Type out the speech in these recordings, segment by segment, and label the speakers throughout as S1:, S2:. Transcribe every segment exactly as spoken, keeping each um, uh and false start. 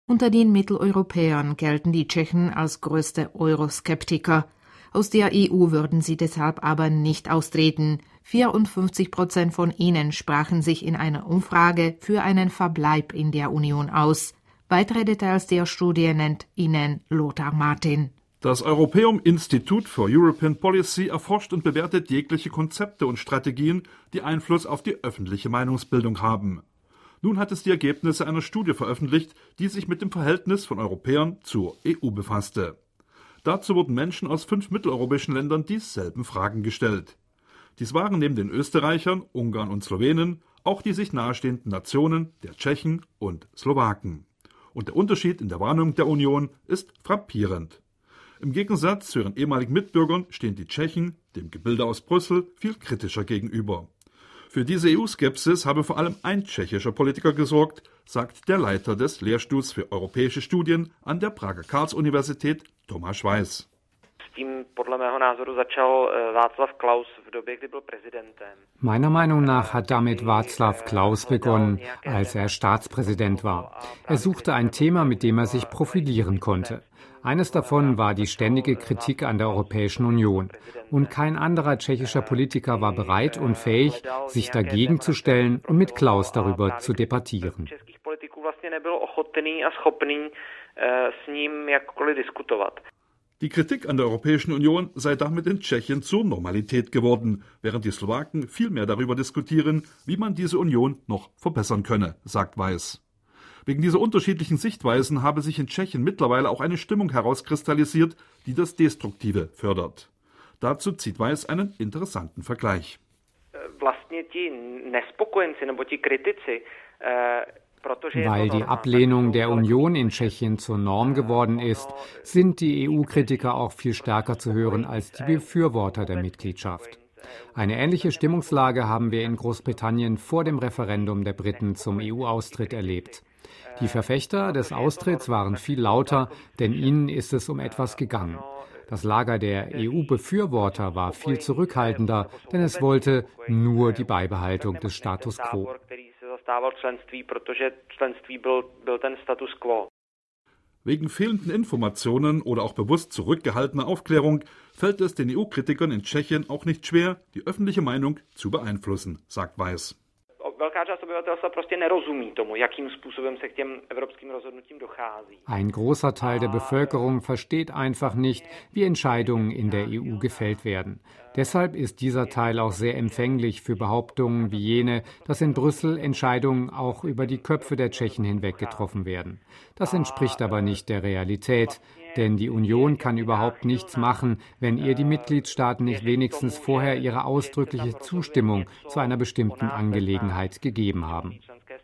S1: Unter den Mitteleuropäern gelten die Tschechen als größte Euroskeptiker. Aus der E U würden sie deshalb aber nicht austreten. vierundfünfzig Prozent von ihnen sprachen sich in einer Umfrage für einen Verbleib in der Union aus. Weitere Details der Studie nennt Ihnen Lothar Martin.
S2: Das Europäum Institute for European Policy erforscht und bewertet jegliche Konzepte und Strategien, die Einfluss auf die öffentliche Meinungsbildung haben. Nun hat es die Ergebnisse einer Studie veröffentlicht, die sich mit dem Verhältnis von Europäern zur E U befasste. Dazu wurden Menschen aus fünf mitteleuropäischen Ländern dieselben Fragen gestellt. Dies waren neben den Österreichern, Ungarn und Slowenen auch die sich nahestehenden Nationen der Tschechen und Slowaken. Und der Unterschied in der Wahrnehmung der Union ist frappierend. Im Gegensatz zu ihren ehemaligen Mitbürgern stehen die Tschechen dem Gebilde aus Brüssel viel kritischer gegenüber. Für diese E U-Skepsis habe vor allem ein tschechischer Politiker gesorgt, sagt der Leiter des Lehrstuhls für europäische Studien an der Prager Karls-Universität, Tomáš Weiss.
S3: Meiner Meinung nach hat damit Václav Klaus begonnen, als er Staatspräsident war. Er suchte ein Thema, mit dem er sich profilieren konnte. Eines davon war die ständige Kritik an der Europäischen Union. Und kein anderer tschechischer Politiker war bereit und fähig, sich dagegen zu stellen und mit Klaus darüber zu debattieren.
S2: Die Kritik an der Europäischen Union sei damit in Tschechien zur Normalität geworden, während die Slowaken viel mehr darüber diskutieren, wie man diese Union noch verbessern könne, sagt Weiss. Wegen dieser unterschiedlichen Sichtweisen habe sich in Tschechien mittlerweile auch eine Stimmung herauskristallisiert, die das Destruktive fördert. Dazu zieht Weiss einen interessanten Vergleich.
S3: Weil die Ablehnung der Union in Tschechien zur Norm geworden ist, sind die E U-Kritiker auch viel stärker zu hören als die Befürworter der Mitgliedschaft. Eine ähnliche Stimmungslage haben wir in Großbritannien vor dem Referendum der Briten zum E U-Austritt erlebt. Die Verfechter des Austritts waren viel lauter, denn ihnen ist es um etwas gegangen. Das Lager der E U-Befürworter war viel zurückhaltender, denn es wollte nur die Beibehaltung des Status quo.
S2: Wegen fehlenden Informationen oder auch bewusst zurückgehaltener Aufklärung fällt es den E U-Kritikern in Tschechien auch nicht schwer, die öffentliche Meinung zu beeinflussen, sagt Weiss.
S3: Ein großer Teil der Bevölkerung versteht einfach nicht, wie Entscheidungen in der E U gefällt werden. Deshalb ist dieser Teil auch sehr empfänglich für Behauptungen wie jene, dass in Brüssel Entscheidungen auch über die Köpfe der Tschechen hinweg getroffen werden. Das entspricht aber nicht der Realität, denn die Union kann überhaupt nichts machen, wenn ihr die Mitgliedstaaten nicht wenigstens vorher ihre ausdrückliche Zustimmung zu einer bestimmten Angelegenheit gegeben haben.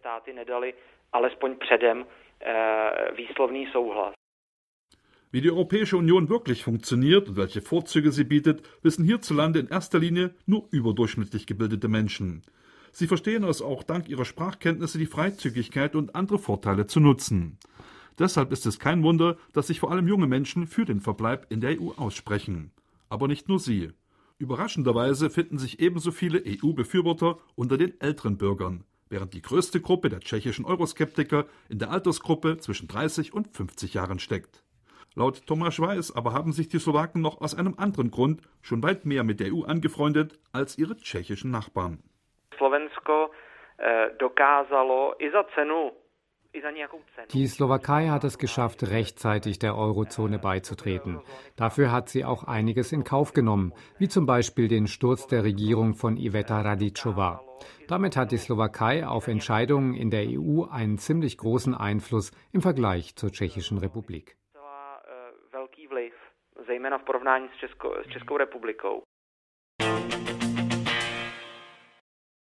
S2: Wie die Europäische Union wirklich funktioniert und welche Vorzüge sie bietet, wissen hierzulande in erster Linie nur überdurchschnittlich gebildete Menschen. Sie verstehen es auch dank ihrer Sprachkenntnisse, die Freizügigkeit und andere Vorteile zu nutzen. Deshalb ist es kein Wunder, dass sich vor allem junge Menschen für den Verbleib in der E U aussprechen. Aber nicht nur sie. Überraschenderweise finden sich ebenso viele E U-Befürworter unter den älteren Bürgern, während die größte Gruppe der tschechischen Euroskeptiker in der Altersgruppe zwischen dreißig und fünfzig Jahren steckt. Laut Tomáš Weiss aber haben sich die Slowaken noch aus einem anderen Grund schon weit mehr mit der E U angefreundet als ihre tschechischen Nachbarn.
S4: Slovensko eh, dokázalo i za cenu
S3: Die Slowakei hat es geschafft, rechtzeitig der Eurozone beizutreten. Dafür hat sie auch einiges in Kauf genommen, wie zum Beispiel den Sturz der Regierung von Iveta Radičová. Damit hat die Slowakei auf Entscheidungen in der E U einen ziemlich großen Einfluss im Vergleich zur Tschechischen Republik.